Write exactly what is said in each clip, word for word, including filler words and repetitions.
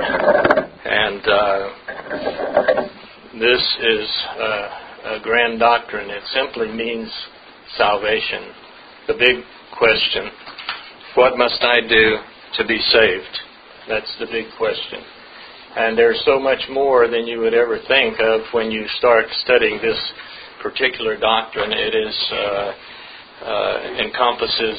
And uh, this is uh, a grand doctrine. It simply means salvation. The big question, what must I do to be saved? That's the big question. And there's so much more than you would ever think of when you start studying this particular doctrine. It is uh, uh, encompasses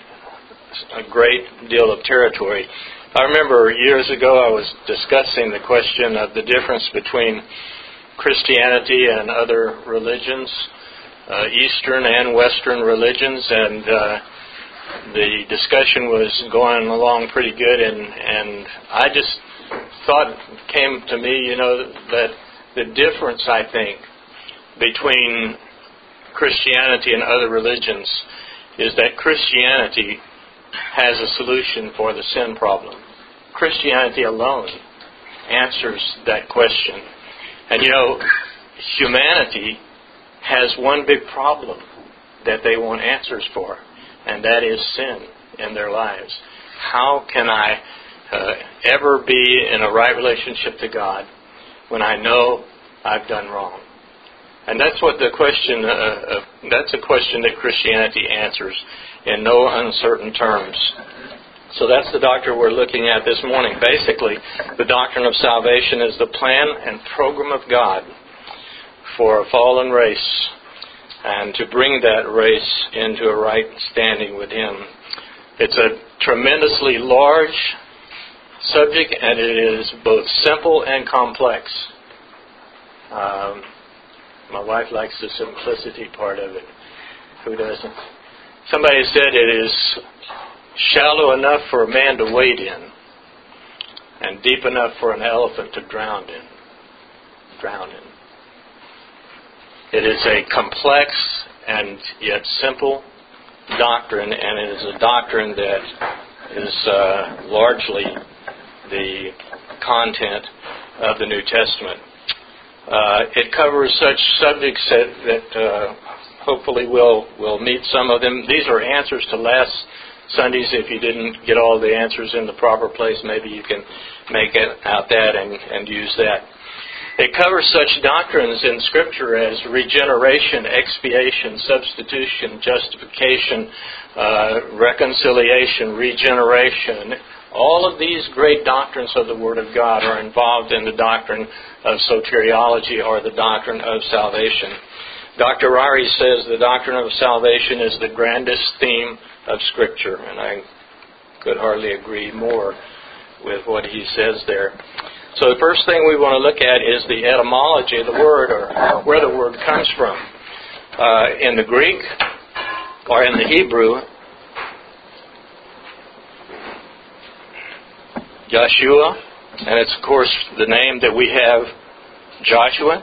a great deal of territory. I remember years ago I was discussing the question of the difference between Christianity and other religions, uh, Eastern and Western religions, and uh, the discussion was going along pretty good, and, and I just thought, came to me, you know, that the difference, I think, between Christianity and other religions is that Christianity has a solution for the sin problem. Christianity alone answers that question. And you know, humanity has one big problem that they want answers for, and that is sin in their lives. How can I uh, ever be in a right relationship to God when I know I've done wrong? And that's what the question, uh, uh, that's a question that Christianity answers in no uncertain terms. So that's the doctrine we're looking at this morning. Basically, the doctrine of salvation is the plan and program of God for a fallen race and to bring that race into a right standing with Him. It's a tremendously large subject, and it is both simple and complex. Um, my wife likes the simplicity part of it. Who doesn't? Somebody said it is shallow enough for a man to wade in and deep enough for an elephant to drown in. Drown in. It is a complex and yet simple doctrine, and it is a doctrine that is uh, largely the content of the New Testament. Uh, it covers such subjects that, that uh, hopefully we'll, we'll meet some of them. These are answers to last Sundays. If you didn't get all the answers in the proper place, maybe you can make it out that and, and use that. It covers such doctrines in Scripture as regeneration, expiation, substitution, justification, uh, reconciliation, regeneration. All of these great doctrines of the Word of God are involved in the doctrine of soteriology, or the doctrine of salvation. Doctor Ryrie says the doctrine of salvation is the grandest theme of Scripture, and I could hardly agree more with what he says there. So the first thing we want to look at is the etymology of the word, or where the word comes from. Uh, in the Greek, or in the Hebrew, Joshua, and it's of course the name that we have, Joshua,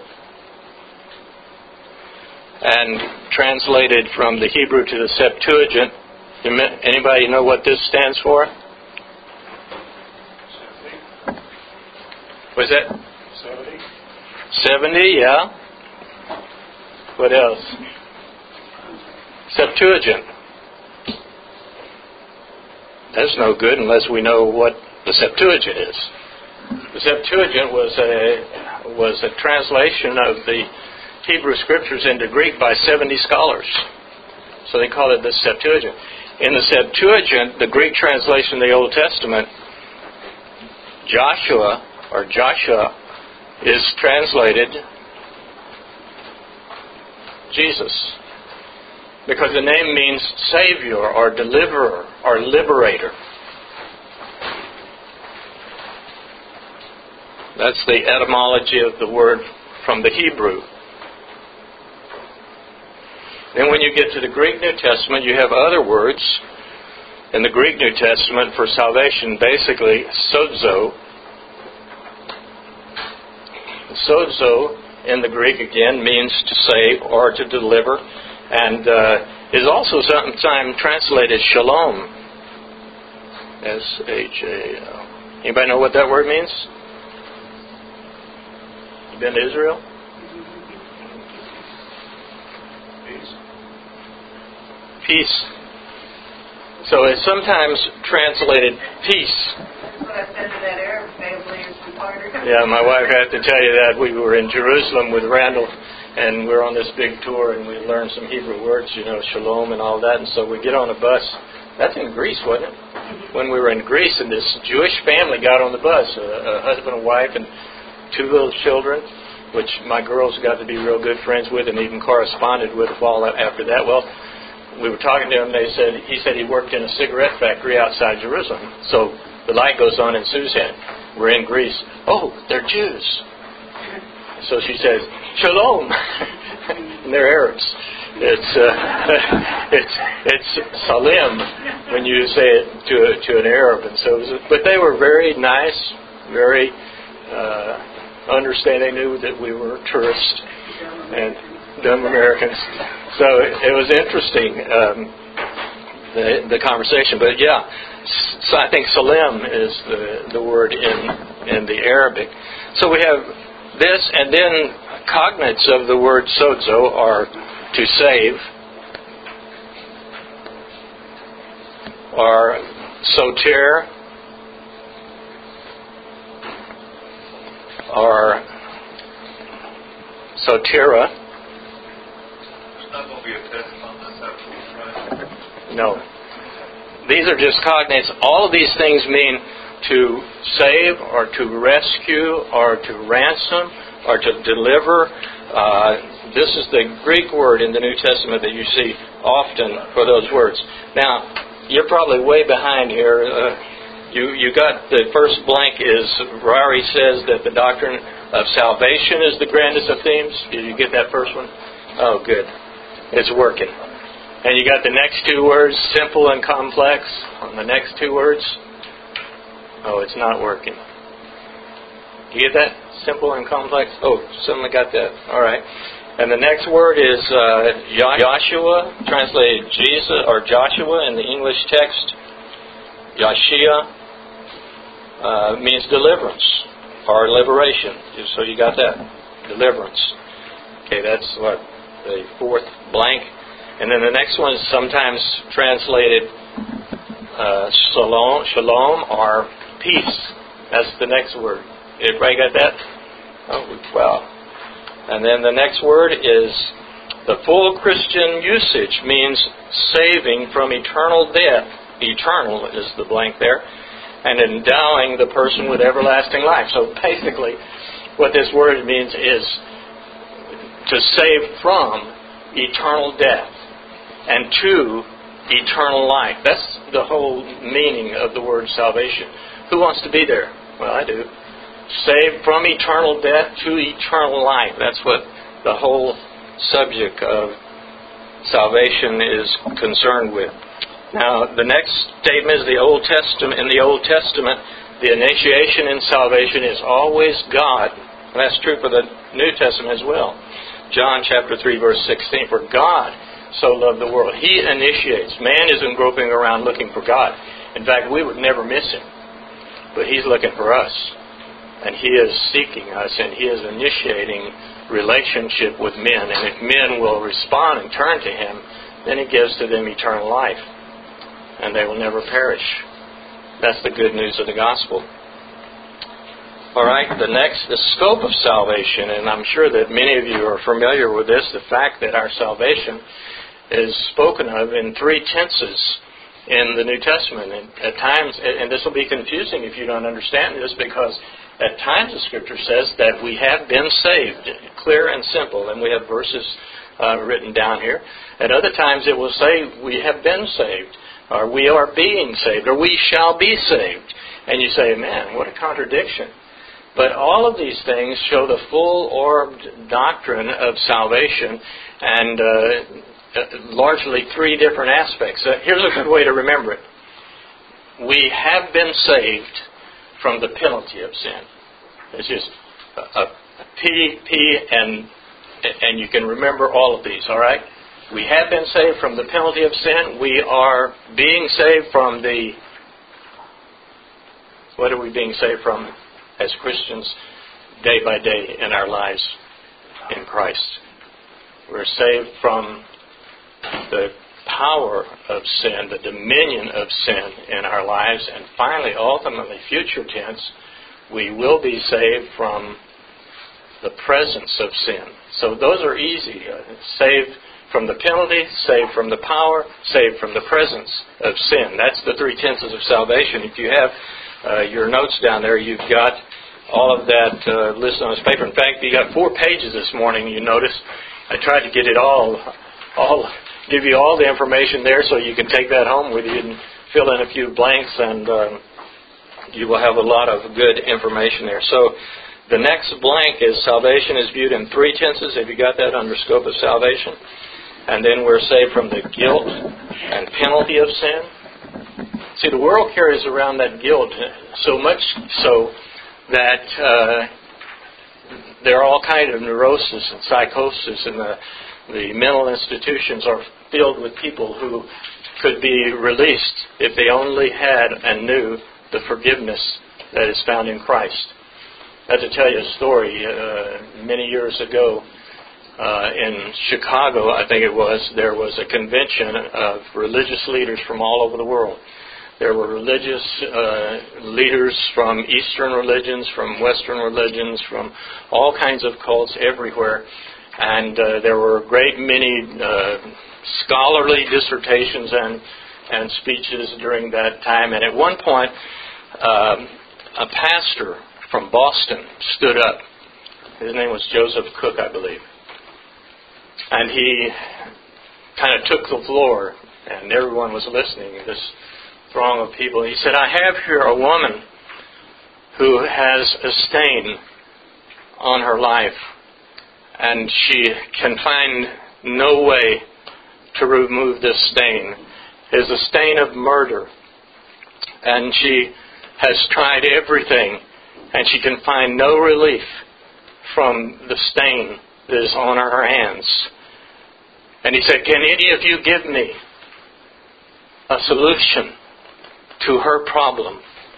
and translated from the Hebrew to the Septuagint. Anybody know what this stands for? Was that? seventy. seventy, yeah. What else? Septuagint. That's no good unless we know what the Septuagint is. The Septuagint was a was a translation of the Hebrew Scriptures into Greek by seventy scholars. So they call it the Septuagint. In the Septuagint, the Greek translation of the Old Testament, Joshua, or Joshua, is translated Jesus. Because the name means Savior, or Deliverer, or Liberator. That's the etymology of the word from the Hebrew. Then when you get to the Greek New Testament, you have other words in the Greek New Testament for salvation. Basically, sozo. Sozo in the Greek, again, means to save or to deliver, and uh, is also sometimes translated shalom. S H A L. Anybody know what that word means? You been to Israel? Peace. Peace. So it's sometimes translated peace. That's what I said to that Arab family. Yeah, my wife had to tell you that. We were in Jerusalem with Randall, and we we're on this big tour, and we learned some Hebrew words, you know, shalom and all that. And so we get on a bus. That's in Greece, wasn't it? When we were in Greece, and this Jewish family got on the bus, a, a husband and wife and two little children, which my girls got to be real good friends with and even corresponded with all after that. Well, we were talking to him. They said he said he worked in a cigarette factory outside Jerusalem. So the light goes on in Sue's head. We're in Greece. Oh, they're Jews. So she says, Shalom. And they're Arabs. It's uh, it's it's Salim when you say it to a, to an Arab, and so. It was, but they were very nice, very uh, understanding. They knew that we were tourists and dumb Americans. So it, it was interesting um, the the conversation. But yeah, so I think Salim is the the word in in the Arabic. So we have this, and then cognates of the word sozo are to save, or soter, or sotera. There's not going to be a test on this after, right? No. These are just cognates. All of these things mean to save, or to rescue, or to ransom, or to deliver. Uh, This is the Greek word in the New Testament that you see often for those words. Now, you're probably way behind here. Uh, you you got the first blank is, Rari says that the doctrine of salvation is the grandest of themes. Did you get that first one? Oh, good. It's working. And you got the next two words, simple and complex, on the next two words. Oh, it's not working. You get that? Simple and complex? Oh, someone got that. All right. And the next word is uh, Joshua, translated Jesus or Joshua in the English text. Yashia uh, means deliverance or liberation. So you got that, deliverance. Okay, that's what the fourth blank. And then the next one is sometimes translated uh, shalom, shalom or peace. That's the next word. Everybody got that? Oh, wow. And then the next word is, the full Christian usage means saving from eternal death. Eternal is the blank there. And endowing the person with everlasting life. So basically, what this word means is to save from eternal death and to eternal life. That's the whole meaning of the word salvation. Who wants to be there? Well, I do. Saved from eternal death to eternal life. That's what the whole subject of salvation is concerned with. Now, the next statement is the Old Testament. In the Old Testament, the initiation in salvation is always God. And that's true for the New Testament as well. John chapter three, verse sixteen. For God so loved the world. He initiates. Man isn't groping around looking for God. In fact, we would never miss Him. But He's looking for us. And He is seeking us, and He is initiating relationship with men. And if men will respond and turn to Him, then He gives to them eternal life. And they will never perish. That's the good news of the gospel. All right, the next, the scope of salvation. And I'm sure that many of you are familiar with this, the fact that our salvation is spoken of in three tenses in the New Testament. And at times, and this will be confusing if you don't understand this, because at times the Scripture says that we have been saved, clear and simple, and we have verses uh, written down here. At other times it will say we have been saved, or we are being saved, or we shall be saved. And you say, man, what a contradiction. But all of these things show the full-orbed doctrine of salvation, and uh, largely three different aspects. Uh, here's a good way to remember it. We have been saved from the penalty of sin. It's just a, a P, P, and and you can remember all of these, all right? We have been saved from the penalty of sin. We are being saved from the... What are we being saved from as Christians day by day in our lives in Christ? We're saved from the power of sin, the dominion of sin in our lives, and finally, ultimately, future tense, we will be saved from the presence of sin. So those are easy. Uh, saved from the penalty, saved from the power, saved from the presence of sin. That's the three tenses of salvation. If you have uh, your notes down there, you've got all of that uh, listed on this paper. In fact, you got four pages this morning, you notice. I tried to get it all, all, give you all the information there so you can take that home with you and fill in a few blanks, and um, you will have a lot of good information there. So the next blank is salvation is viewed in three tenses. Have you got that under scope of salvation? And then we're saved from the guilt and penalty of sin. See, the world carries around that guilt so much so that uh, there are all kinds of neurosis and psychosis, and the, the mental institutions are filled with people who could be released if they only had and knew the forgiveness that is found in Christ. I have to tell you a story. Uh, many years ago, uh, in Chicago, I think it was, there was a convention of religious leaders from all over the world. There were religious uh, leaders from Eastern religions, from Western religions, from all kinds of cults everywhere. And uh, there were a great many uh, scholarly dissertations and, and speeches during that time. And at one point, um, a pastor from Boston stood up. His name was Joseph Cook, I believe. And he kind of took the floor, and everyone was listening, this throng of people. He said, I have here a woman who has a stain on her life, and she can find no way to remove this stain. It is a stain of murder, and she has tried everything, and she can find no relief from the stain that is on her hands. And he said, can any of you give me a solution to her problem?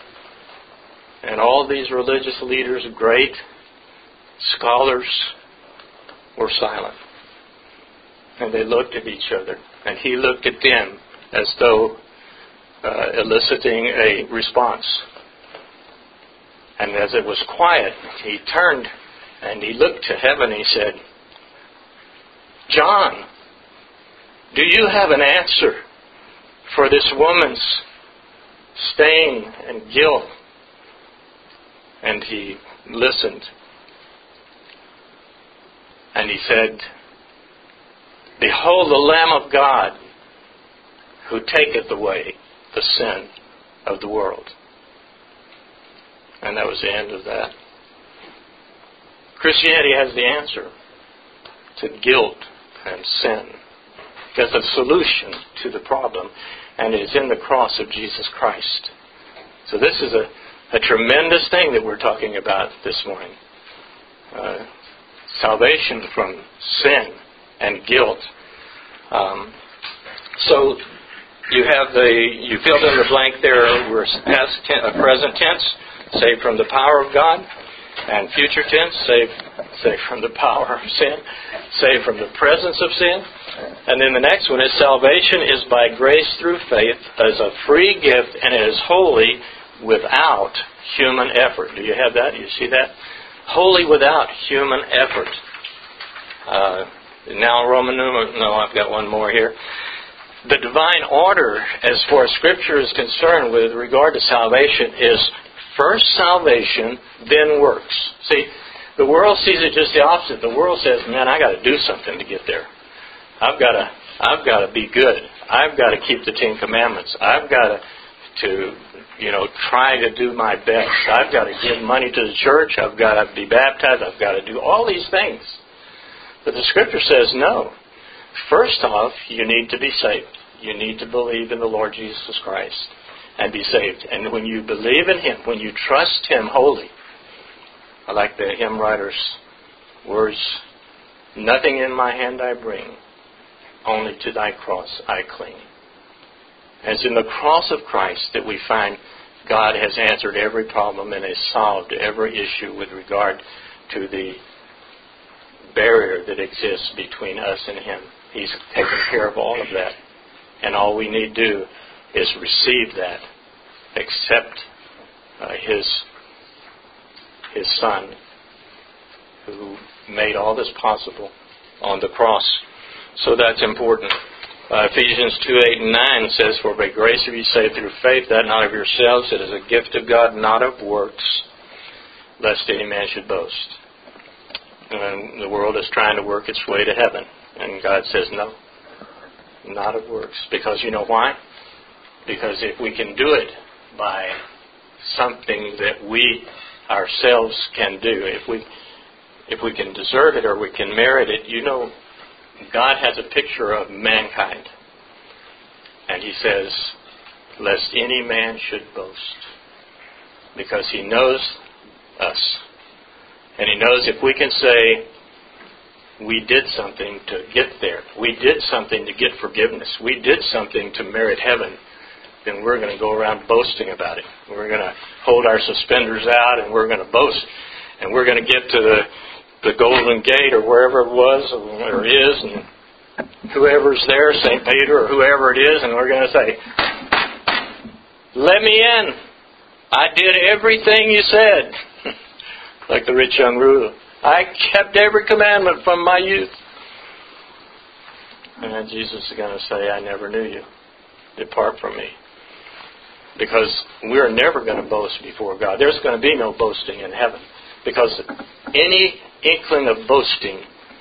And all these religious leaders, great scholars, were silent. And they looked at each other. And he looked at them as though uh, eliciting a response. And as it was quiet, he turned and he looked to heaven and he said, John, do you have an answer for this woman's stain and guilt? And he listened. And he said, behold the Lamb of God who taketh away the sin of the world. And that was the end of that. Christianity has the answer to guilt and sin. It has a solution to the problem, and it is in the cross of Jesus Christ. So this is a, a tremendous thing that we're talking about this morning. Uh, salvation from sin and guilt. Um, so you have the, you filled in the blank there, we're past ten, uh, present tense, saved from the power of God, and future tense, saved, saved from the power of sin, saved from the presence of sin. And then the next one is salvation is by grace through faith as a free gift, and it is holy without human effort. Do you have that? Do you see that? Holy without human effort. Uh, now Roman numeral, no, I've got one more here. The divine order, as far as Scripture is concerned with regard to salvation, is first salvation, then works. See, the world sees it just the opposite. The world says, man, I got to do something to get there. I've got to, I've got to be good. I've got to keep the Ten Commandments. I've got to, to, you know, try to do my best. I've got to give money to the church. I've got to be baptized. I've got to do all these things. But the Scripture says no. First off, you need to be saved. You need to believe in the Lord Jesus Christ and be saved. And when you believe in Him, when you trust Him wholly, I like the hymn writer's words, nothing in my hand I bring, only to thy cross I cling. And it's in the cross of Christ that we find God has answered every problem and has solved every issue with regard to the barrier that exists between us and Him. He's taken care of all of that. And all we need to do is receive that, accept uh, His His Son, who made all this possible on the cross. So that's important. Uh, Ephesians two, eight, and nine says, "For by grace are you saved through faith, that not of yourselves, it is a gift of God, not of works, lest any man should boast." And the world is trying to work its way to heaven. And God says, no, not of works. Because you know why? Because if we can do it by something that we ourselves can do, if we if we can deserve it or we can merit it, you know, God has a picture of mankind. And He says, lest any man should boast. Because He knows us. And He knows if we can say, we did something to get there, we did something to get forgiveness, we did something to merit heaven, then we're going to go around boasting about it. We're going to hold our suspenders out and we're going to boast. And we're going to get to the the Golden Gate or wherever it was or is, and whoever's there, Saint Peter or whoever it is, and we're going to say, let me in. I did everything you said. Like the rich young ruler. I kept every commandment from my youth. And then Jesus is going to say, I never knew you. Depart from me. Because we're never going to boast before God. There's going to be no boasting in heaven. Because any inkling of boasting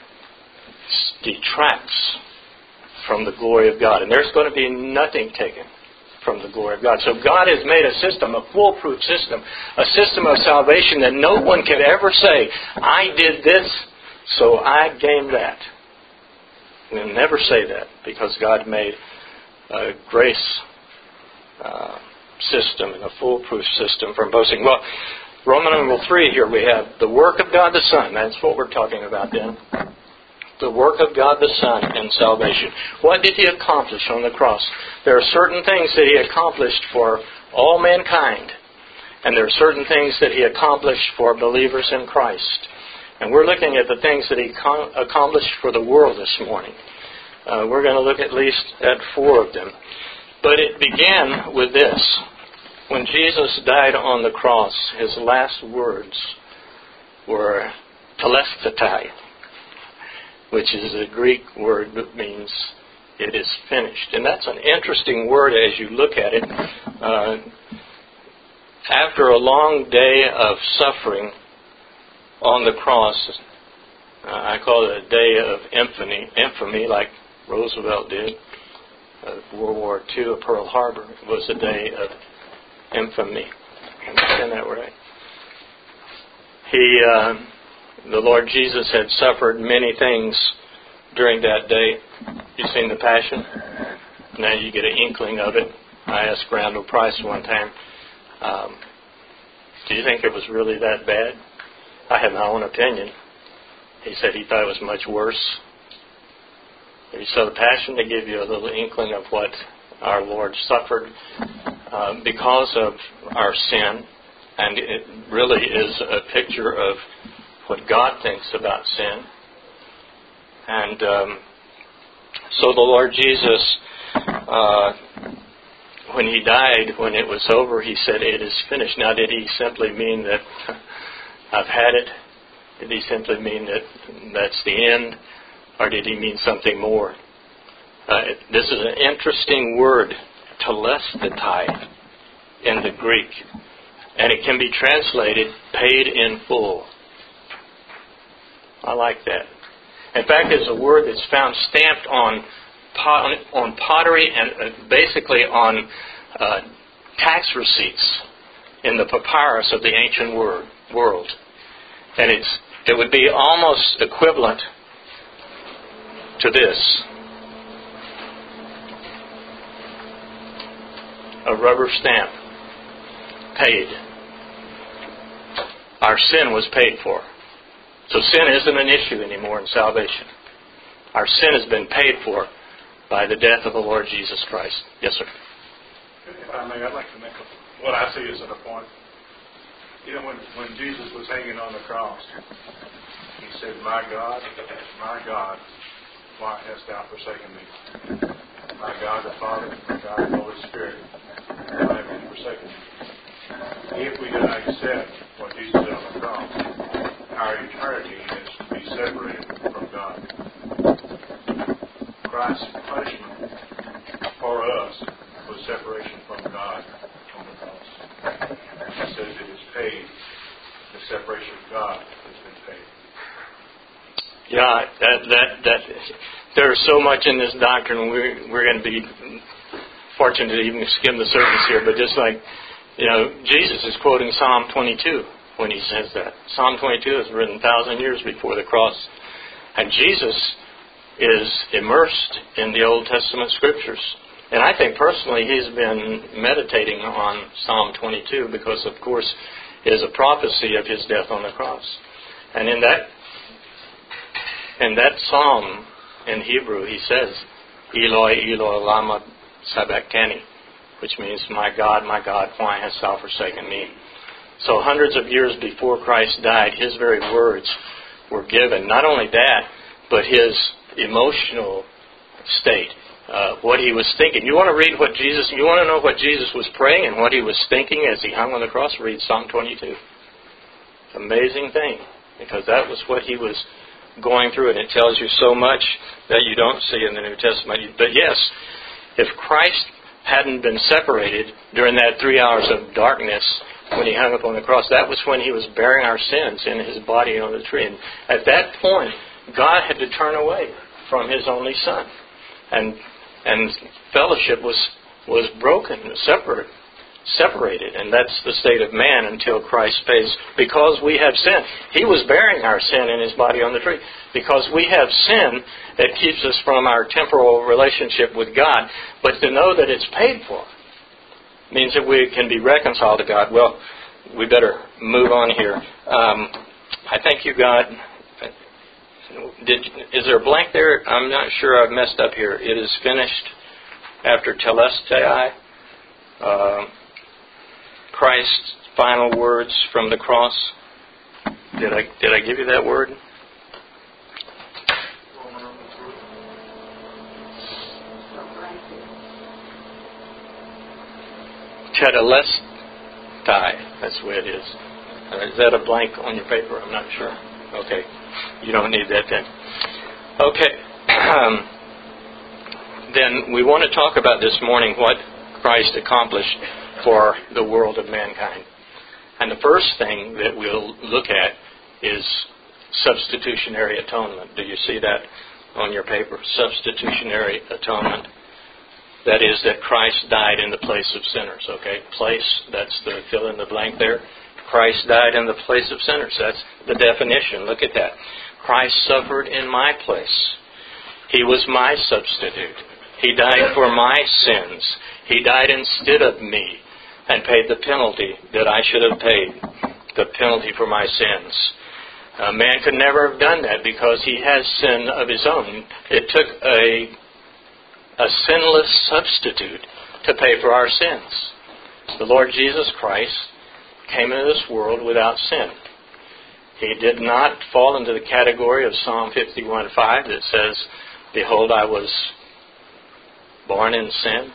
detracts from the glory of God. And there's going to be nothing taken from the glory of God. So God has made a system, a foolproof system, a system of salvation that no one can ever say, I did this, so I gained that. We'll never say that, because God made a grace uh, system and a foolproof system from boasting. Well, Roman numeral three here we have the work of God the Son. That's what we're talking about then. The work of God the Son in salvation. What did He accomplish on the cross? There are certain things that He accomplished for all mankind. And there are certain things that He accomplished for believers in Christ. And we're looking at the things that He com- accomplished for the world this morning. Uh, we're going to look at least at four of them. But it began with this. When Jesus died on the cross, His last words were telesthetai, which is a Greek word that means it is finished. And that's an interesting word as you look at it. Uh, after a long day of suffering on the cross, uh, I call it a day of infamy, infamy like Roosevelt did. Uh, World War Two at Pearl Harbor was a day of infamy. Understand that right? He, uh, the Lord Jesus had suffered many things during that day. You've seen the Passion? Now you get an inkling of it. I asked Randall Price one time, um, do you think it was really that bad? I had my own opinion. He said he thought it was much worse. If you saw the Passion, they give you a little inkling of what our Lord suffered uh, because of our sin. And it really is a picture of what God thinks about sin. And um, so the Lord Jesus, uh, when He died, when it was over, He said, it is finished. Now, did He simply mean that I've had it? Did He simply mean that that's the end? Or did He mean something more? Uh, this is an interesting word, telesthetai, in the Greek. And it can be translated, paid in full. I like that. In fact, it's a word that's found stamped on pot, on pottery and uh, basically on uh, tax receipts in the papyrus of the ancient word, world. And it's it would be almost equivalent to this. A rubber stamp. Paid. Our sin was paid for. So sin isn't an issue anymore in salvation. Our sin has been paid for by the death of the Lord Jesus Christ. Yes, sir. If I may, I'd like to make a, what I see as a point. You know, when, when Jesus was hanging on the cross, He said, my God, my God, why hast thou forsaken me? My God the Father, my God the Holy Spirit, why have you forsaken me? If we do not accept what Jesus did on the cross. Our eternity is to be separated from God. Christ's punishment for us was separation from God on the cross. He says it is paid. The separation from God has been paid. Yeah, that that that there's so much in this doctrine. We're we're going to be fortunate to even skim the surface here, but just like, you know, Jesus is quoting Psalm twenty-two when he says that. Psalm twenty-two is written a thousand years before the cross, and Jesus is immersed in the Old Testament Scriptures. And I think personally he's been meditating on Psalm twenty-two because, of course, it is a prophecy of his death on the cross. And in that in that psalm in Hebrew, he says, Eloi, Eloi, lama sabachthani, which means, my God, my God, why hast thou forsaken me? So hundreds of years before Christ died, his very words were given. Not only that, but his emotional state, uh, what he was thinking. You want to read what Jesus, you want to know what Jesus was praying and what he was thinking as he hung on the cross? Read Psalm twenty-two. Amazing thing, because that was what he was going through, and it tells you so much that you don't see in the New Testament. But yes, if Christ hadn't been separated during that three hours of darkness when he hung up on the cross, that was when he was bearing our sins in his body on the tree. And at that point, God had to turn away from his only Son. And and fellowship was was broken, separate, separated. And that's the state of man until Christ pays. Because we have sinned. He was bearing our sin in his body on the tree. Because we have sin that keeps us from our temporal relationship with God. But to know that it's paid for means that we can be reconciled to God. Well, we better move on here. Um, I think you got... Did, is there a blank there? I'm not sure. I've messed up here. It is finished after telestai. Uh, Christ's final words from the cross. Did I did I give you that word? Tetelestai. That's the way it is. Uh, is that a blank on your paper? I'm not sure. Okay. You don't need that then. Okay. Um, then we want to talk about this morning what Christ accomplished for the world of mankind. And the first thing that we'll look at is substitutionary atonement. Do you see that on your paper? Substitutionary atonement. That is that Christ died in the place of sinners. Okay? Place, that's the fill in the blank there. Christ died in the place of sinners. That's the definition. Look at that. Christ suffered in my place. He was my substitute. He died for my sins. He died instead of me and paid the penalty that I should have paid, the penalty for my sins. A man could never have done that because he has sin of his own. It took a, a sinless substitute to pay for our sins. The Lord Jesus Christ came into this world without sin. He did not fall into the category of Psalm fifty-one five that says, behold, I was born in sin.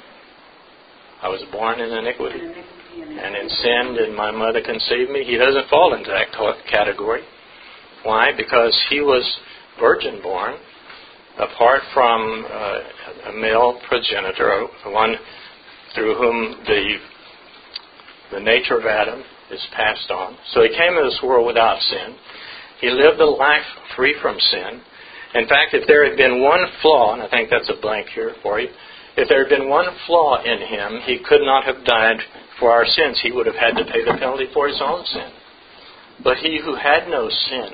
I was born in iniquity. And in sin did my mother conceive me. He doesn't fall into that category. Why? Because he was virgin born, apart from uh, a male progenitor, one through whom the the nature of Adam is passed on. So he came into this world without sin. He lived a life free from sin. In fact, if there had been one flaw, and I think that's a blank here for you, if there had been one flaw in him, he could not have died for our sins. He would have had to pay the penalty for his own sin. But he who had no sin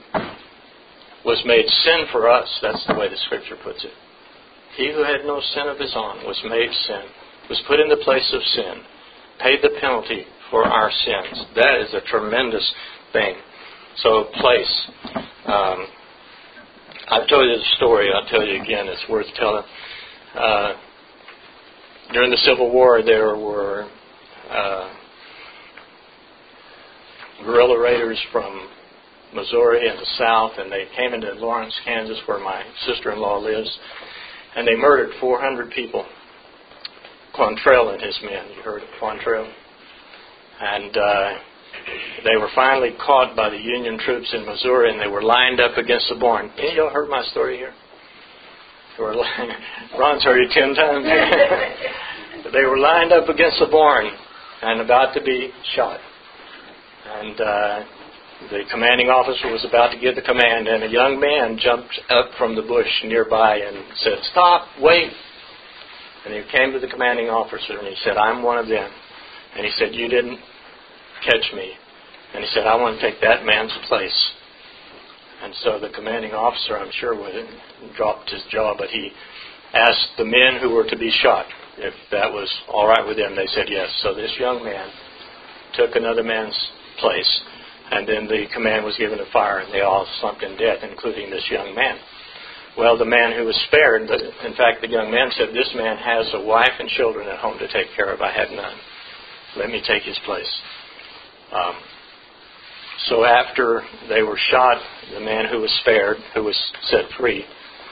was made sin for us. That's the way the Scripture puts it. He who had no sin of his own was made sin, was put in the place of sin, paid the penalty for our sins. That is a tremendous thing. So, place. Um, I've told you the story. I'll tell you again. It's worth telling. Uh, during the Civil War, there were uh, guerrilla raiders from Missouri and the South, and they came into Lawrence, Kansas, where my sister-in-law lives, and they murdered four hundred people. Quantrell and his men. You heard of Quantrell? And uh, they were finally caught by the Union troops in Missouri, and they were lined up against the barn. Any of y'all heard my story here? They were li- Ron's heard it ten times. They were lined up against the barn and about to be shot. And uh, the commanding officer was about to give the command, and a young man jumped up from the bush nearby and said, "Stop, wait." And he came to the commanding officer and he said, "I'm one of them." And he said, "You didn't catch me." And he said, "I want to take that man's place." And so the commanding officer, I'm sure, would have dropped his jaw, but he asked the men who were to be shot if that was all right with them. They said yes. So this young man took another man's place, and then the command was given to fire, and they all slumped in death, including this young man. Well, the man who was spared, in fact, the young man said, "This man has a wife and children at home to take care of. I had none. Let me take his place." Um, so after they were shot, the man who was spared, who was set free,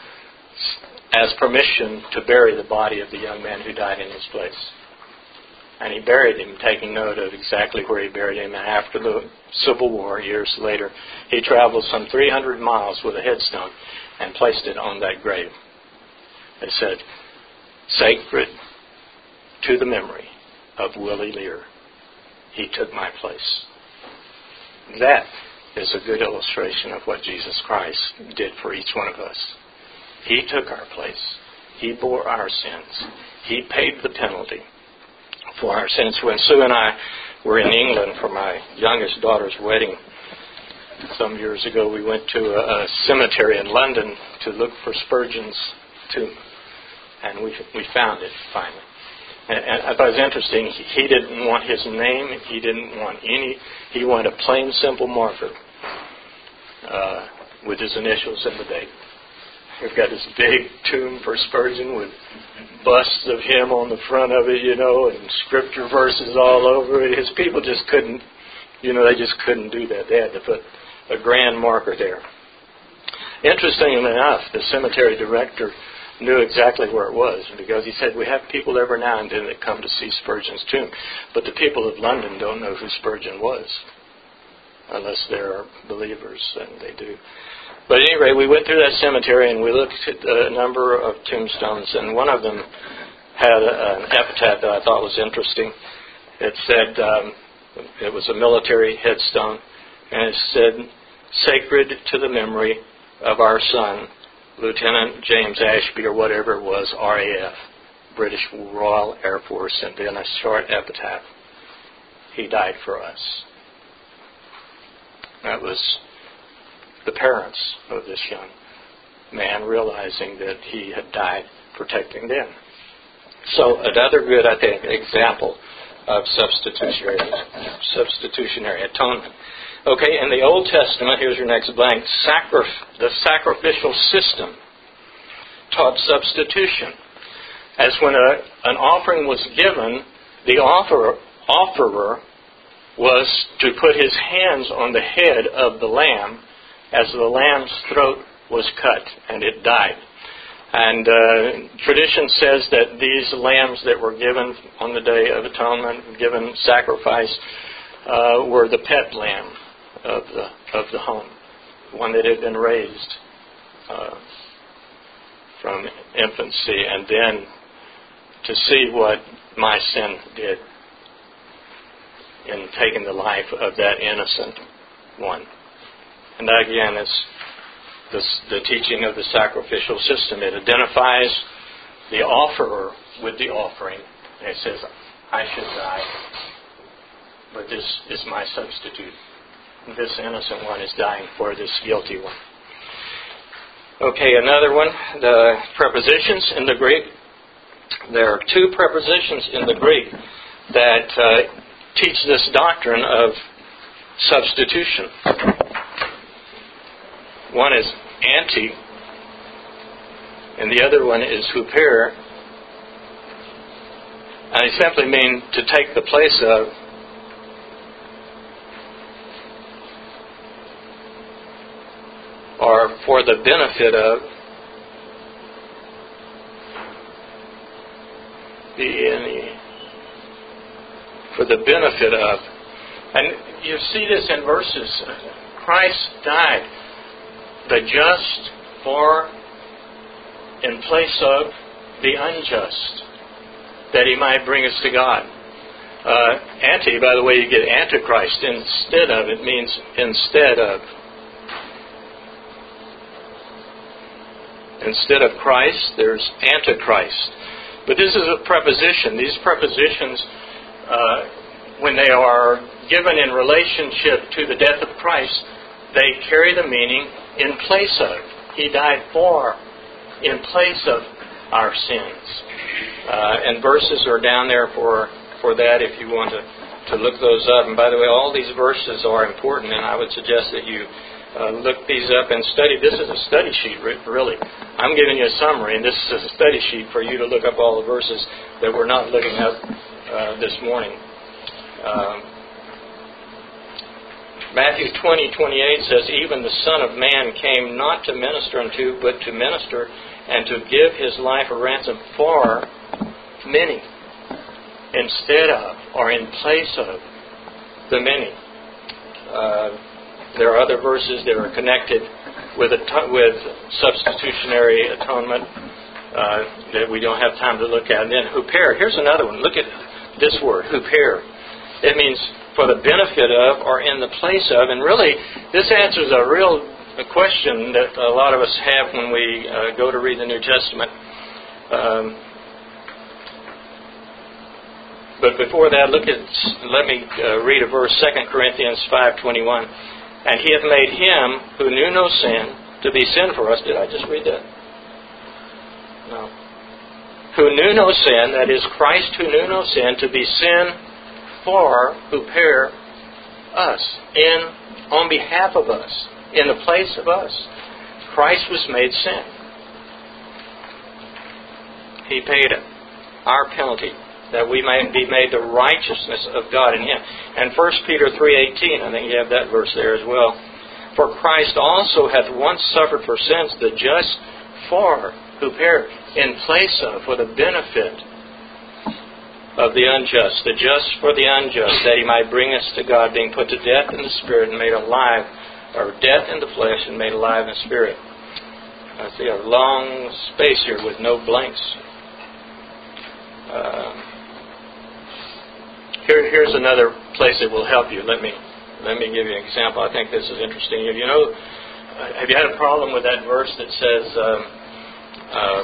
asked permission to bury the body of the young man who died in his place. And he buried him, taking note of exactly where he buried him. And after the Civil War, years later, he traveled some three hundred miles with a headstone and placed it on that grave. It said, "Sacred to the memory of Willie Lear. He took my place." That is a good illustration of what Jesus Christ did for each one of us. He took our place. He bore our sins. He paid the penalty for our sins. When Sue and I were in England for my youngest daughter's wedding some years ago, we went to a, a cemetery in London to look for Spurgeon's tomb. And we we found it finally. And, and I thought it was interesting. He, he didn't want his name. He didn't want any. He wanted a plain, simple marker uh, with his initials and the date. We've got this big tomb for Spurgeon with busts of him on the front of it, you know, and scripture verses all over it. His people just couldn't, you know, they just couldn't do that. They had to put a grand marker there. Interestingly enough, the cemetery director knew exactly where it was, because he said, "We have people every now and then that come to see Spurgeon's tomb, but the people of London don't know who Spurgeon was, unless they're believers," and they do. But at any rate, we went through that cemetery and we looked at a number of tombstones, and one of them had an epitaph that I thought was interesting. It said, um, it was a military headstone, and it said, "Sacred to the memory of our son, Lieutenant James Ashby," or whatever it was, R A F, British Royal Air Force, and then a short epitaph. "He died for us." That was the parents of this young man realizing that he had died protecting them. So another good, I think, example of substitutionary, substitutionary atonement. Okay, in the Old Testament, here's your next blank, sacrif- the sacrificial system taught substitution. As when a, an offering was given, the offerer, offerer was to put his hands on the head of the lamb as the lamb's throat was cut and it died. And uh, tradition says that these lambs that were given on the Day of Atonement, given sacrifice, uh, were the pet lamb of the of the home, one that had been raised uh, from infancy, and then to see what my sin did in taking the life of that innocent one. And that again is this, the teaching of the sacrificial system. It identifies the offerer with the offering, and it says, "I should die, but this is my substitute. This innocent one is dying for this guilty one." Okay, another one, the prepositions in the Greek. There are two prepositions in the Greek that uh, teach this doctrine of substitution. One is anti, and the other one is huper. And they simply mean to take the place of, or for the benefit of, the for the benefit of. And you see this in verses. Christ died, the just for, in place of the unjust, that He might bring us to God. Uh, anti, by the way, you get Antichrist instead of. It means instead of. Instead of Christ, there's Antichrist. But this is a preposition. These prepositions, uh, when they are given in relationship to the death of Christ, they carry the meaning in place of. He died for, in place of our sins. Uh, and verses are down there for, for that if you want to, to look those up. And by the way, all these verses are important, and I would suggest that you uh, look these up and study. This is a study sheet, really. I'm giving you a summary, and this is a study sheet for you to look up all the verses that we're not looking up uh, this morning. Um, Matthew twenty twenty-eight says, "Even the Son of Man came not to minister unto, but to minister, and to give His life a ransom for many," instead of, or in place of, the many. Uh, there are other verses that are connected with at- with substitutionary atonement uh, that we don't have time to look at. And then huper. Here's another one. Look at this word, huper. It means for the benefit of or in the place of. And really, this answers a real a question that a lot of us have when we uh, go to read the New Testament. Um, but before that, look at. Let me uh, read a verse, Second Corinthians five twenty-one. "And He hath made Him who knew no sin to be sin for us." Did I just read that? No. "Who knew no sin," that is Christ who knew no sin, to be sin for, who pair us, in, on behalf of us, in the place of us. Christ was made sin. He paid our penalty, that we might be made the righteousness of God in Him. And First Peter three eighteen, I think you have that verse there as well. "For Christ also hath once suffered for sins, the just for, who pair, in place of, for the benefit of the unjust, the just for the unjust, that He might bring us to God, being put to death in the spirit and made alive, or death in the flesh and made alive in the spirit." I see a long space here with no blanks. Uh, here, here's another place that will help you. Let me let me give you an example. I think this is interesting. You know, have you had a problem with that verse that says um, uh,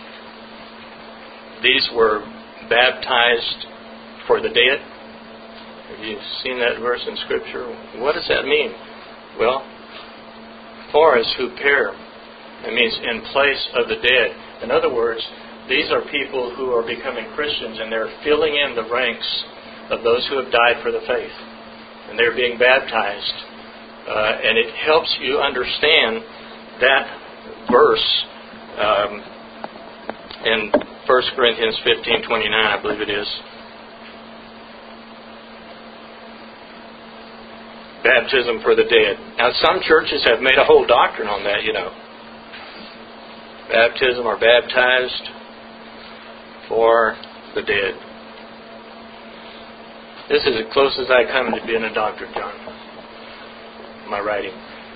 these were baptized for the dead? Have you seen that verse in Scripture? What does that mean? Well, for is huper. It means in place of the dead. In other words, these are people who are becoming Christians, and they're filling in the ranks of those who have died for the faith. And they're being baptized. Uh, and it helps you understand that verse um, in First Corinthians fifteen twenty-nine, I believe it is. Baptism for the dead. Now, some churches have made a whole doctrine on that, you know. Baptism or baptized for the dead. This is as close as I come to being a doctor, John. My writing.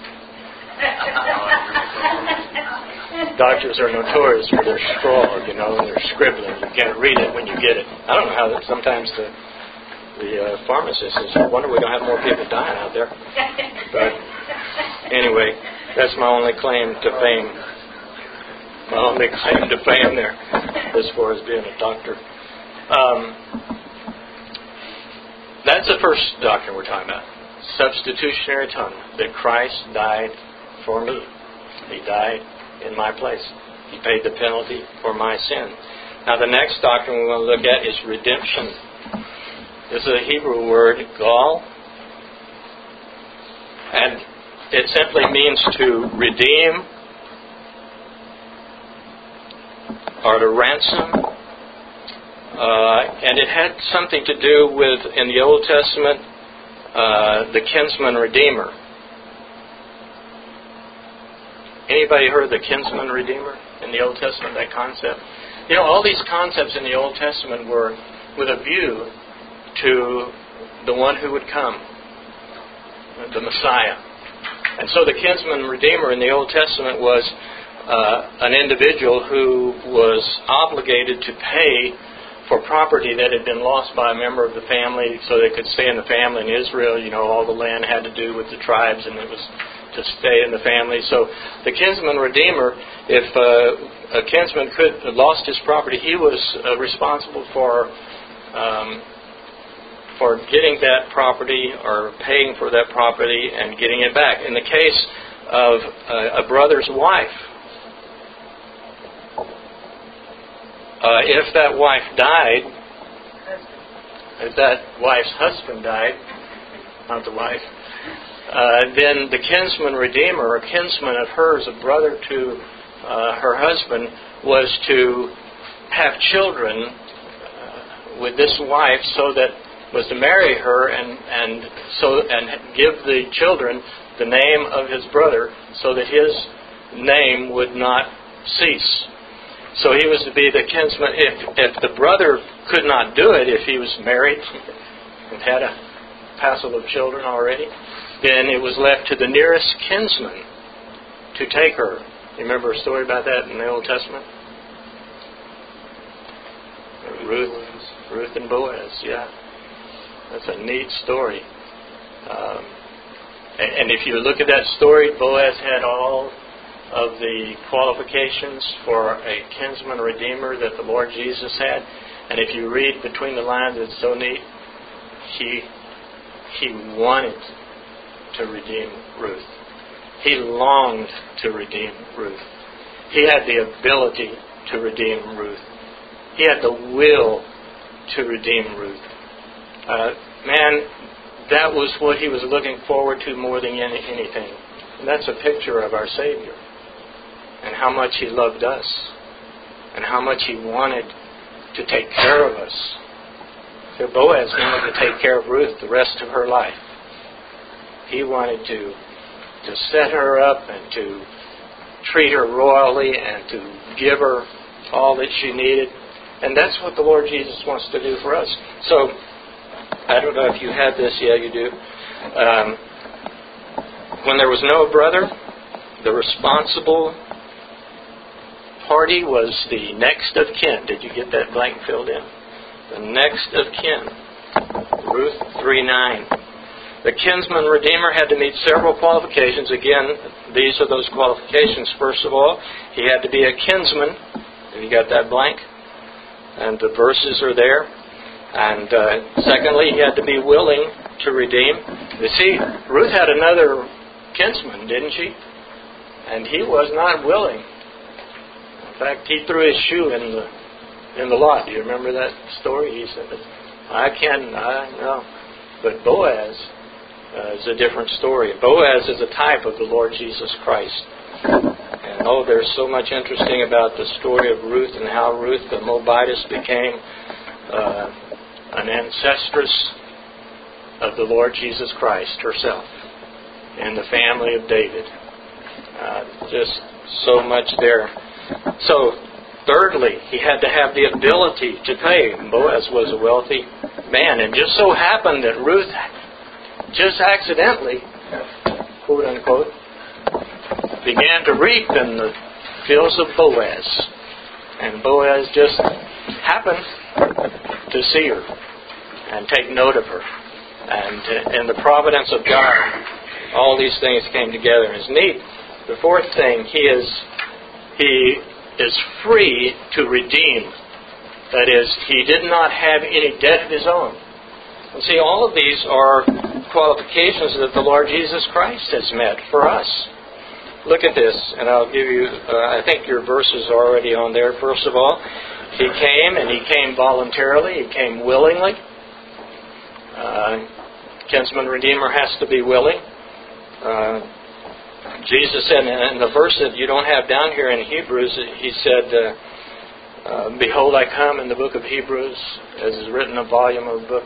Doctors are notorious for their scrawl, you know, their scribbling. You can't read it when you get it. I don't know how that sometimes the the uh, pharmacist says, "I wonder we don't have more people dying out there." But anyway, that's my only claim to fame. My only claim to fame there, as far as being a doctor. Um, that's the first doctrine we're talking about. Substitutionary atonement. That Christ died for me. He died in my place. He paid the penalty for my sin. Now the next doctrine we want to look at is redemption. This is a Hebrew word, gal. And it simply means to redeem or to ransom. Uh, and it had something to do with, in the Old Testament, uh, the kinsman redeemer. Anybody heard of the kinsman redeemer in the Old Testament, that concept? You know, all these concepts in the Old Testament were with a view to the one who would come. the Messiah. And so the kinsman redeemer in the Old Testament was uh, an individual who was obligated to pay for property that had been lost by a member of the family so they could stay in the family. In Israel, you know, all the land had to do with the tribes, and it was to stay in the family. So the kinsman redeemer, if uh, a kinsman could have lost his property, he was uh, responsible for um, for getting that property or paying for that property and getting it back. In the case of a, a brother's wife, uh, if that wife died, if that wife's husband died, not the wife, uh, then the kinsman redeemer, a kinsman of hers, a brother to uh, her husband, was to have children uh, with this wife, so that was to marry her and and so and give the children the name of his brother, so that his name would not cease. So he was to be the kinsman. If if the brother could not do it, if he was married and had a passel of children already, then it was left to the nearest kinsman to take her. You remember a story about that in the Old Testament? Ruth, Ruth and Boaz, yeah. That's a neat story. Um, and, and if you look at that story, Boaz had all of the qualifications for a kinsman redeemer that the Lord Jesus had. And if you read between the lines, it's so neat. He he wanted to redeem Ruth. He longed to redeem Ruth. He had the ability to redeem Ruth. He had the will to redeem Ruth. Uh, man, that was what he was looking forward to more than any, anything. And that's a picture of our Savior. And how much He loved us. And how much He wanted to take care of us. So Boaz wanted to take care of Ruth the rest of her life. He wanted to, to set her up and to treat her royally and to give her all that she needed. And that's what the Lord Jesus wants to do for us. So, I don't know if you had this. Yeah, you do. Um, when there was no brother, the responsible party was the next of kin. Did you get that blank filled in? The next of kin. Ruth three nine. The kinsman redeemer had to meet several qualifications. Again, these are those qualifications. First of all, he had to be a kinsman. Have you got that blank? And the verses are there. And uh, secondly, he had to be willing to redeem. You see, Ruth had another kinsman, didn't she? And he was not willing. In fact, he threw his shoe in the in the lot. Do you remember that story? He said, "I can, I know." But Boaz uh, is a different story. Boaz is a type of the Lord Jesus Christ. And oh, there's so much interesting about the story of Ruth and how Ruth the Moabitess became uh, an ancestress of the Lord Jesus Christ herself in the family of David. Uh, just so much there. So, thirdly, he had to have the ability to pay. Boaz was a wealthy man, and just so happened that Ruth just accidentally, quote unquote, began to reap in the fields of Boaz. And Boaz just happened to see her and take note of her. And in the providence of God, all these things came together. It's neat. The fourth thing, he is he is free to redeem. That is, he did not have any debt of his own. And see, all of these are qualifications that the Lord Jesus Christ has met for us. Look at this, and I'll give you, uh, I think your verses are already on there. First of all, he came, and he came voluntarily. He came willingly. Uh, kinsman Redeemer has to be willing. Uh, Jesus said, in the verse that you don't have down here in Hebrews, he said, uh, uh, "Behold, I come," in the book of Hebrews, as is written a volume of the book.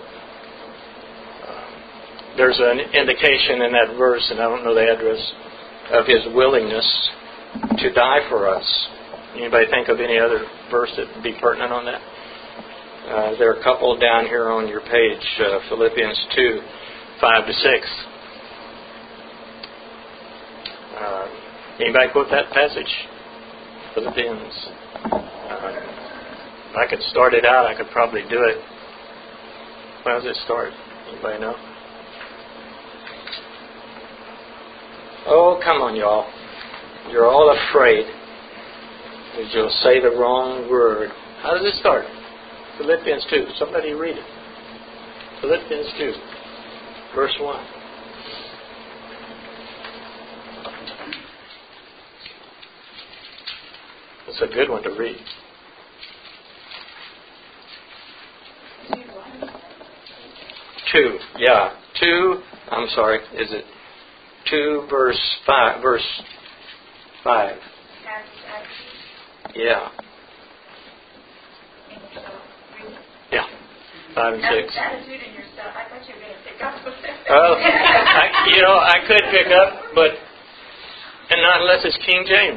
Uh, there's an indication in that verse, and I don't know the address, of his willingness to die for us. Anybody think of any other verse that would be pertinent on that? Uh, there are a couple down here on your page, uh, Philippians two, five to six. Uh, anybody quote that passage? Philippians. Uh, if I could start it out, I could probably do it. When does it start? Anybody know? Oh, come on, y'all. You're all afraid that you'll say the wrong word. How does it start? Philippians two. Somebody read it. Philippians two, verse one. It's a good one to read. Two, yeah. Two, I'm sorry, is it two verse five, verse five? Yeah. Yeah. Five and six. Well, I, you know, I could pick up, but and not unless it's King James.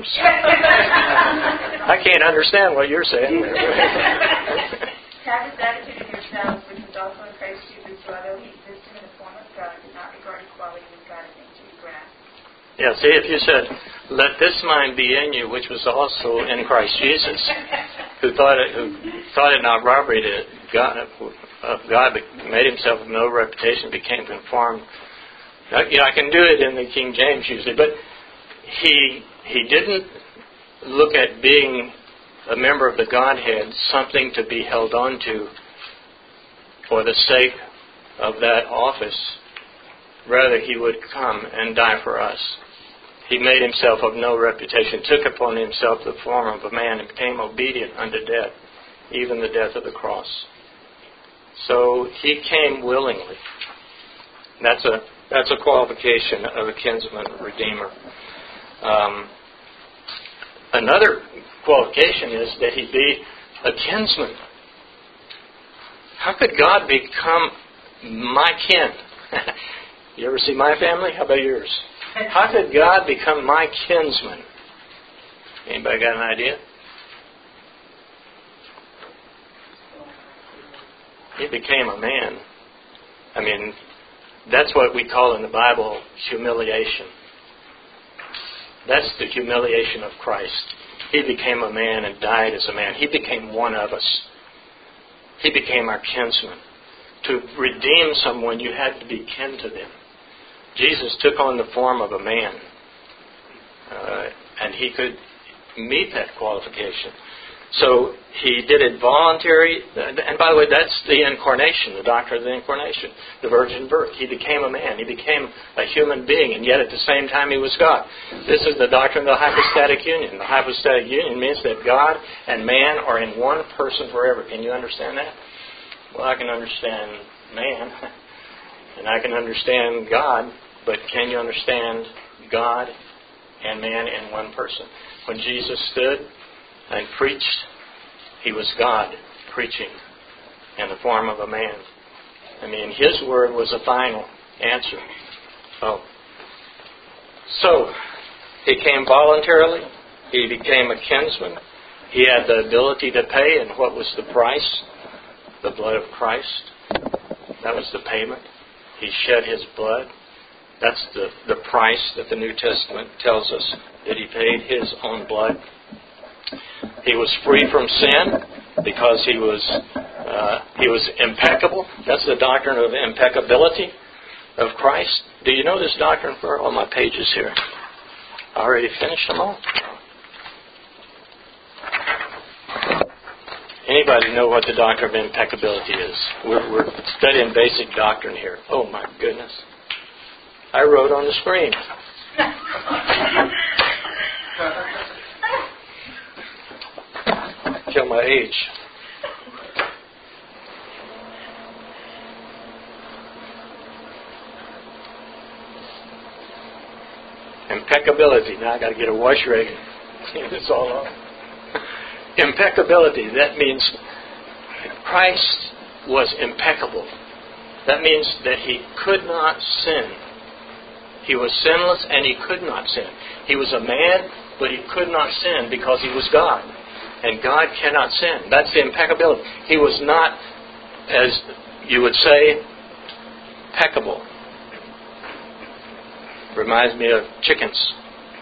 I can't understand what you're saying. Have this attitude in yourselves, which was also in Christ Jesus, who, although he existed in the form of God, did not regard equality with God as thing to be grasped. Yeah, see, if you said, "Let this mind be in you, which was also in Christ Jesus," who thought it, who thought it not robbery to God, of God, but made himself of no reputation, became conformed. Now, yeah, I can do it in the King James usually, but he he didn't look at being a member of the Godhead something to be held on to for the sake of that office. Rather, he would come and die for us. He made himself of no reputation, took upon himself the form of a man, and became obedient unto death, even the death of the cross. So he came willingly. That's a that's a qualification of a kinsman redeemer. Um, another qualification is that he be a kinsman. How could God become my kin? You ever see my family? How about yours? How could God become my kinsman? Anybody got an idea? He became a man. I mean, that's what we call in the Bible humiliation. That's the humiliation of Christ. He became a man and died as a man. He became one of us. He became our kinsman. To redeem someone, you had to be kin to them. Jesus took on the form of a man. Uh, and he could meet that qualification. So he did it voluntary. And by the way, that's the incarnation, the doctrine of the incarnation, the virgin birth. He became a man. He became a human being, and yet at the same time he was God. This is the doctrine of the hypostatic union. The hypostatic union means that God and man are in one person forever. Can you understand that? Well, I can understand man, and I can understand God, but can you understand God and man in one person? When Jesus stood and preached, he was God preaching in the form of a man. I mean, his word was a final answer. Oh. So, he came voluntarily. He became a kinsman. He had the ability to pay, and what was the price? The blood of Christ. That was the payment. He shed his blood. That's the, the price that the New Testament tells us that he paid, his own blood. He was free from sin because he was uh, he was impeccable. That's the doctrine of impeccability of Christ. Do you know this doctrine? For all my pages here, I already finished them all. Anybody know what the doctrine of impeccability is? We're, we're studying basic doctrine here. Oh my goodness! I wrote on the screen. Kill my age. Impeccability. Now I got to get a wash rag and clean this all off. Impeccability. That means Christ was impeccable. That means that he could not sin. He was sinless and he could not sin. He was a man, but he could not sin because he was God. And God cannot sin. That's the impeccability. He was not, as you would say, peccable. Reminds me of chickens.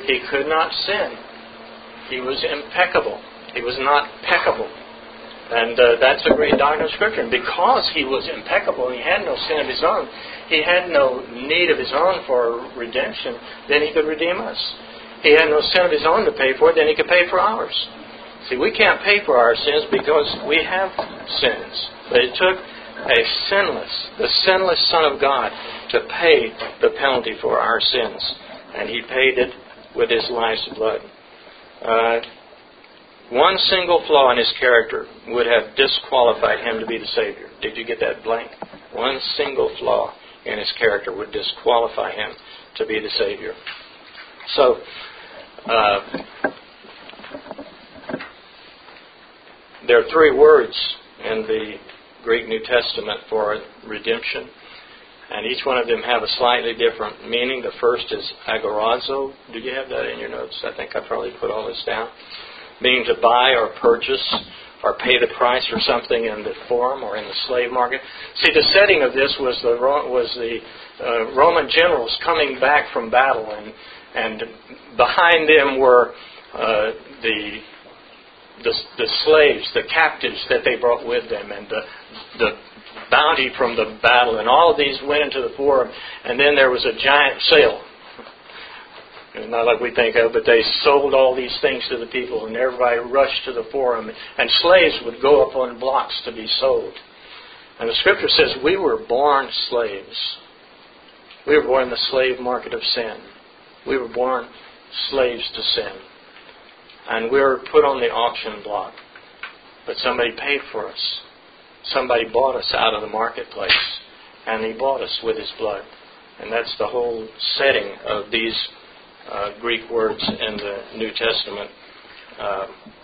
He could not sin. He was impeccable. He was not peccable. And uh, that's a great doctrine of Scripture. And because he was impeccable and he had no sin of his own, he had no need of his own for redemption, then he could redeem us. He had no sin of his own to pay for it, then he could pay for ours. See, we can't pay for our sins because we have sins. But it took a sinless, the sinless Son of God to pay the penalty for our sins. And he paid it with his life's blood. Uh, one single flaw in his character would have disqualified him to be the Savior. Did you get that blank? One single flaw in his character would disqualify him to be the Savior. So, uh, there are three words in the Greek New Testament for redemption, and each one of them have a slightly different meaning. The first is agorazo. Do you have that in your notes? I think I probably put all this down. Meaning to buy or purchase or pay the price for something in the forum or in the slave market. See, the setting of this was the was the uh, Roman generals coming back from battle, and and behind them were uh, the, the the slaves, the captives that they brought with them, and the the bounty from the battle, and all of these went into the forum, and then there was a giant sale. Not like we think of, but they sold all these things to the people, and everybody rushed to the forum, and slaves would go up on blocks to be sold. And the Scripture says we were born slaves. We were born in the slave market of sin. We were born slaves to sin. And we were put on the auction block. But somebody paid for us. Somebody bought us out of the marketplace, and he bought us with his blood. And that's the whole setting of these Uh, Greek words in the New Testament uh,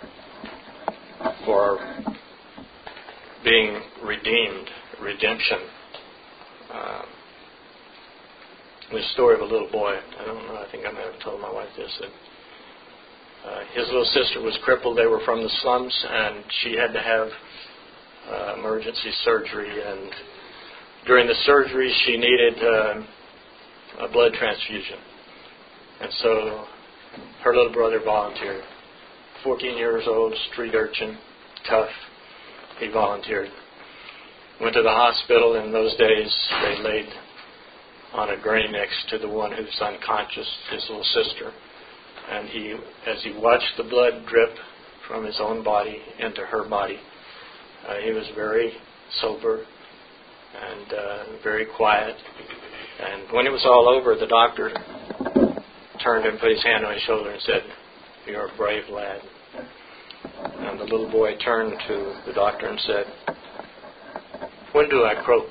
for being redeemed, redemption. Uh, the story of a little boy. I don't know. I think I may have told my wife this. That uh, his little sister was crippled. They were from the slums, and she had to have uh, emergency surgery. And during the surgery, she needed uh, a blood transfusion. And so her little brother volunteered. fourteen years old, street urchin, tough. He volunteered. Went to the hospital. In those days, they laid on a gurney next to the one who was unconscious, his little sister. And he, as he watched the blood drip from his own body into her body, uh, he was very sober and uh, very quiet. And when it was all over, the doctor turned and put his hand on his shoulder and said, "You're a brave lad." And the little boy turned to the doctor and said, "When do I croak?"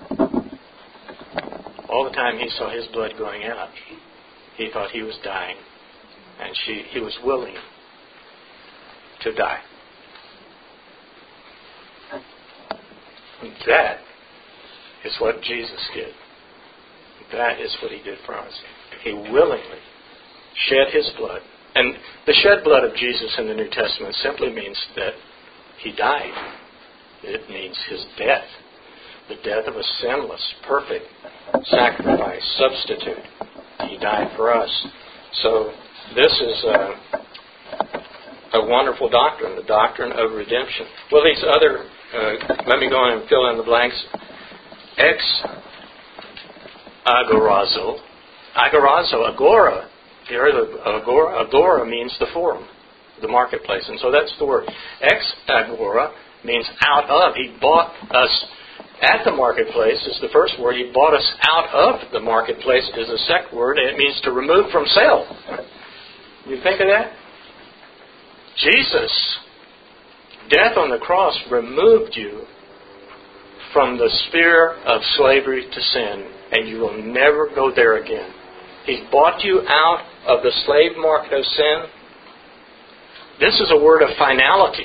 All the time he saw his blood going out, he thought he was dying, and she, he was willing to die. And that is what Jesus did. That is what he did for us. He willingly shed his blood. And the shed blood of Jesus in the New Testament simply means that he died. It means his death. The death of a sinless, perfect sacrifice, substitute. He died for us. So this is a, a wonderful doctrine, the doctrine of redemption. Well, these other, uh, let me go on and fill in the blanks. Ex agorazo. Agorazo, agora. You heard of agora? Agora means the forum, the marketplace. And so that's the word. Ex agora means out of. He bought us at the marketplace is the first word. He bought us out of the marketplace is the second word, and it means to remove from sale. You think of that? Jesus, death on the cross removed you from the sphere of slavery to sin, and you will never go there again. He's bought you out of the slave market of sin. This is a word of finality.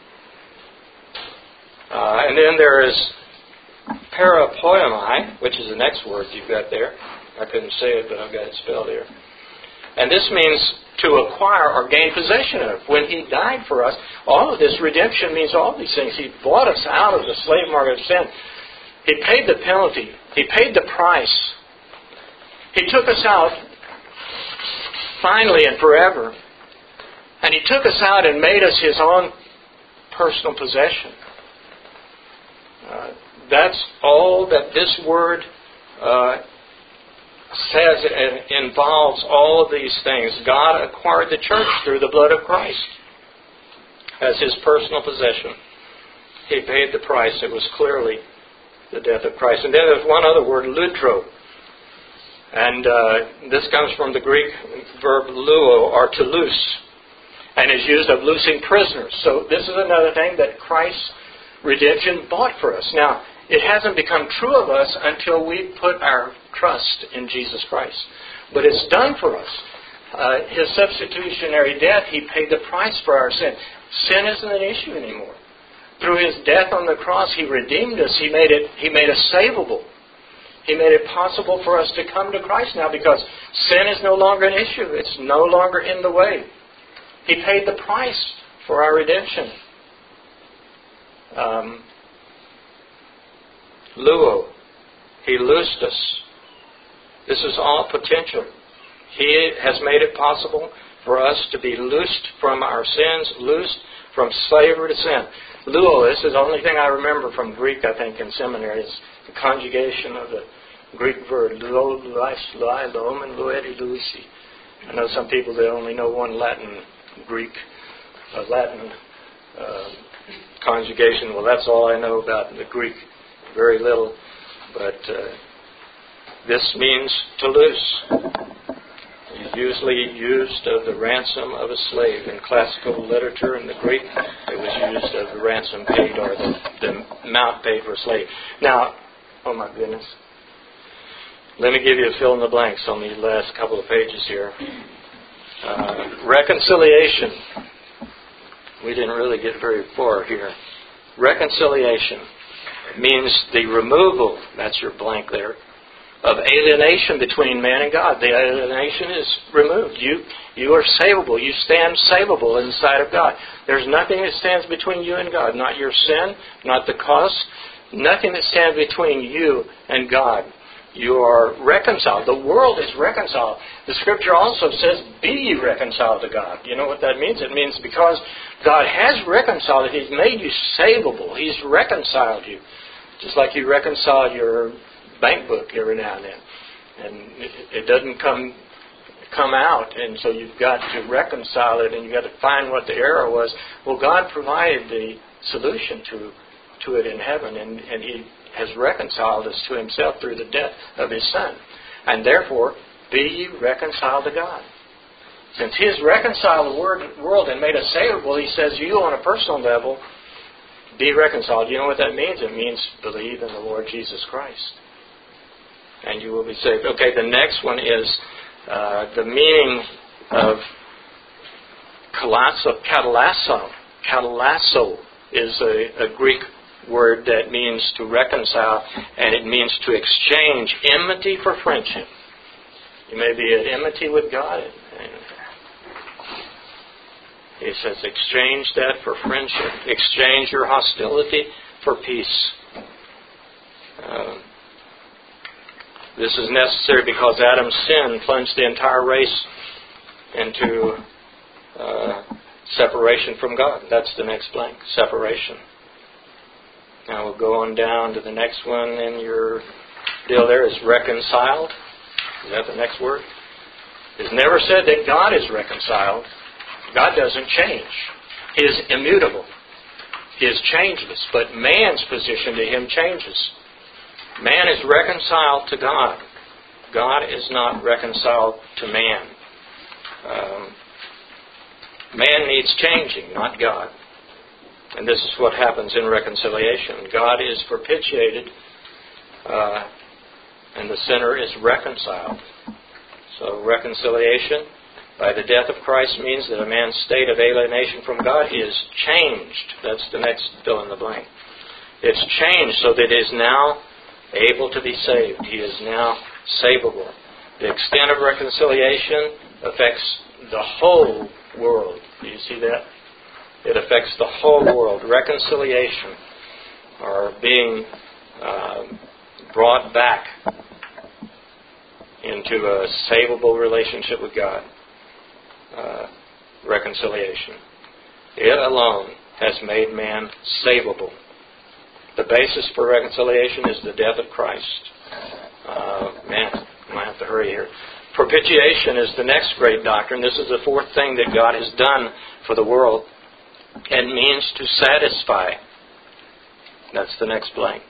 Uh, and then there is parapoiomai, which is the next word you've got there. I couldn't say it, but I've got it spelled here. And this means to acquire or gain possession of. When he died for us, all of this redemption means all these things. He bought us out of the slave market of sin. He paid the penalty. He paid the price. He took us out finally and forever. And He took us out and made us His own personal possession. Uh, that's all that this word uh, says and involves all of these things. God acquired the church through the blood of Christ as His personal possession. He paid the price. It was clearly the death of Christ. And then there's one other word, lutro. And uh, this comes from the Greek verb luo, or to loose, and is used of loosing prisoners. So this is another thing that Christ's redemption bought for us. Now, it hasn't become true of us until we put our trust in Jesus Christ. But it's done for us. Uh, his substitutionary death, He paid the price for our sin. Sin isn't an issue anymore. Through His death on the cross, He redeemed us. He made it. He made us savable. He made it possible for us to come to Christ now because sin is no longer an issue. It's no longer in the way. He paid the price for our redemption. Um, luo. He loosed us. This is all potential. He has made it possible for us to be loosed from our sins, loosed from slavery to sin. Luo, this is the only thing I remember from Greek, I think, in seminary. It's the conjugation of the Greek verb, luo, luais, luai, loom, and luedi, luisi. I know some people that only know one Latin, Greek, uh, Latin uh, conjugation. Well, that's all I know about the Greek, very little. But uh, this means to loose. It's usually used of the ransom of a slave. In classical literature in the Greek, it was used of the ransom paid or the, the amount paid for a slave. Now, oh my goodness. Let me give you a fill in the blanks on these last couple of pages here. Uh, reconciliation. We didn't really get very far here. Reconciliation means the removal, that's your blank there, of alienation between man and God. The alienation is removed. You you are savable. You stand savable in the sight of God. There's nothing that stands between you and God. Not your sin, not the cost. Nothing that stands between you and God. You are reconciled. The world is reconciled. The Scripture also says, be ye reconciled to God. You know what that means? It means because God has reconciled it, He's made you savable. He's reconciled you. Just like you reconcile your bank book every now and then. And it, it doesn't come come out, and so you've got to reconcile it, and you've got to find what the error was. Well, God provided the solution to to it in heaven, and, and He has reconciled us to Himself through the death of His Son. And therefore, be ye reconciled to God. Since He has reconciled the world and made us savable, He says, you on a personal level, be reconciled. You know what that means? It means believe in the Lord Jesus Christ, and you will be saved. Okay, the next one is uh, the meaning of kalasso. Kalasso. Kalasso is a, a Greek word that means to reconcile, and it means to exchange enmity for friendship. You may be at enmity with God. And He says, exchange that for friendship. Exchange your hostility for peace. Um, this is necessary because Adam's sin plunged the entire race into uh, separation from God. That's the next blank, separation. Now we'll go on down to the next one in your deal there is reconciled. Is that the next word? It's never said that God is reconciled. God doesn't change. He is immutable. He is changeless. But man's position to Him changes. Man is reconciled to God. God is not reconciled to man. Um, man needs changing, not God. And this is what happens in reconciliation. God is propitiated, uh, and the sinner is reconciled. So reconciliation by the death of Christ means that a man's state of alienation from God is changed. That's the next fill in the blank. It's changed so that he is now able to be saved. He is now savable. The extent of reconciliation affects the whole world. Do you see that? It affects the whole world. Reconciliation, or being uh, brought back into a savable relationship with God. reconciliation. It alone has made man savable. The basis for reconciliation is the death of Christ. Uh, man, I might have to hurry here. Propitiation is the next great doctrine. This is the fourth thing that God has done for the world. It means to satisfy. That's the next blank.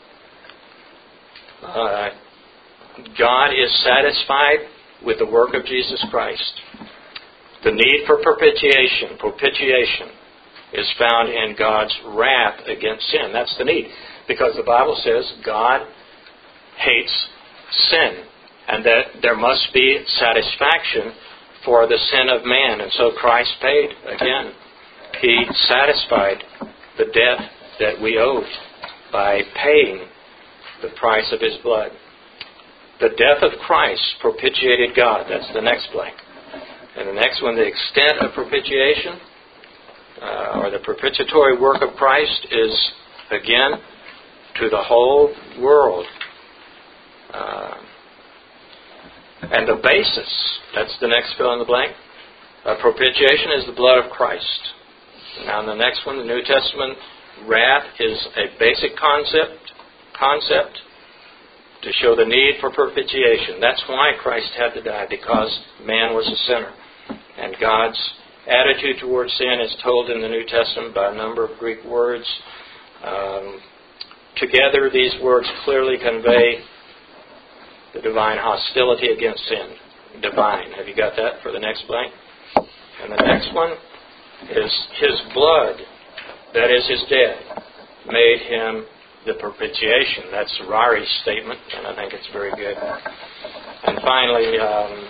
Uh, God is satisfied with the work of Jesus Christ. The need for propitiation, propitiation, is found in God's wrath against sin. That's the need. Because the Bible says God hates sin. And that there must be satisfaction for the sin of man. And so Christ paid again. He satisfied the debt that we owed by paying the price of His blood. The death of Christ propitiated God. That's the next blank. And the next one, the extent of propitiation, uh, or the propitiatory work of Christ, is again to the whole world. Uh, and the basis, that's the next fill in the blank, of propitiation is the blood of Christ. Now in the next one, the New Testament, wrath is a basic concept, concept to show the need for propitiation. That's why Christ had to die, because man was a sinner. And God's attitude towards sin is told in the New Testament by a number of Greek words. Um, together, these words clearly convey the divine hostility against sin. Divine. Have you got that for the next blank? And the next one is His blood, that is His death, made Him the propitiation. That's Rari's statement, and I think it's very good. And finally, um,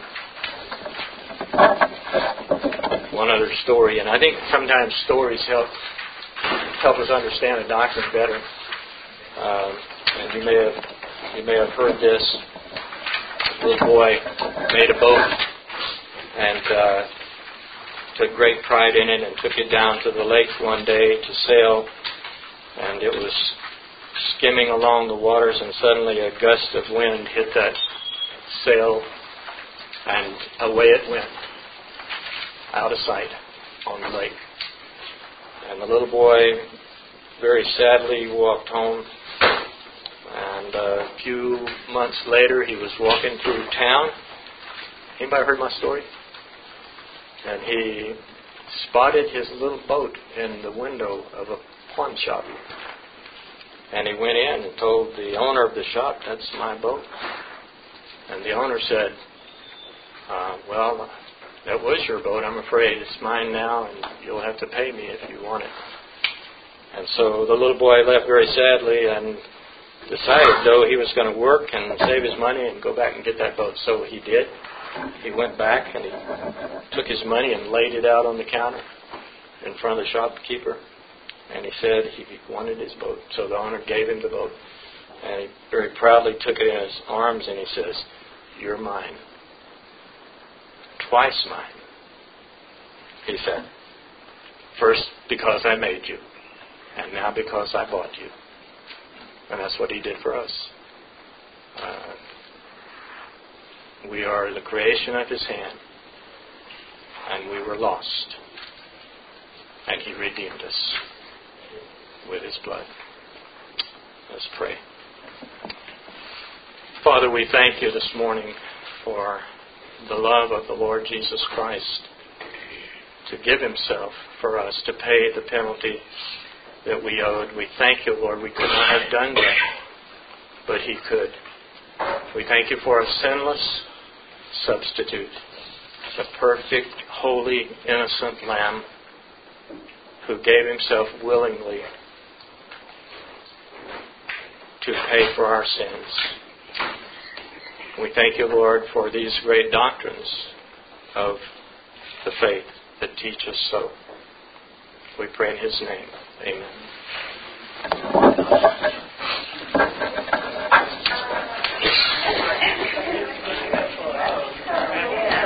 one other story, and I think sometimes stories help help us understand a doctrine better. Um, and you may have you may have heard this. A little boy made a boat and uh, took great pride in it and took it down to the lake one day to sail, and it was skimming along the waters, and suddenly a gust of wind hit that sail, and away it went, out of sight on the lake. And the little boy very sadly walked home, and a few months later he was walking through town. Anybody heard my story? And he spotted his little boat in the window of a pawn shop. And he went in and told the owner of the shop, "That's my boat." And the owner said, uh, well, that was your boat, I'm afraid. It's mine now, and you'll have to pay me if you want it. And so the little boy left very sadly and decided, though, he was going to work and save his money and go back and get that boat. So he did. He went back and he took his money and laid it out on the counter in front of the shopkeeper. And he said he wanted his boat. So the owner gave him the boat. And he very proudly took it in his arms and he says, "You're mine. Twice mine." He said, "First because I made you. And now because I bought you." And that's what He did for us. Uh, we are the creation of His hand. And we were lost. And He redeemed us with His blood. Let's pray. Father, we thank You this morning for the love of the Lord Jesus Christ to give Himself for us, to pay the penalty that we owed. We thank You, Lord. We could not have done that, but He could. We thank You for a sinless substitute, the perfect, holy, innocent Lamb who gave Himself willingly to pay for our sins. We thank You, Lord, for these great doctrines of the faith that teach us so. We pray in His name. Amen.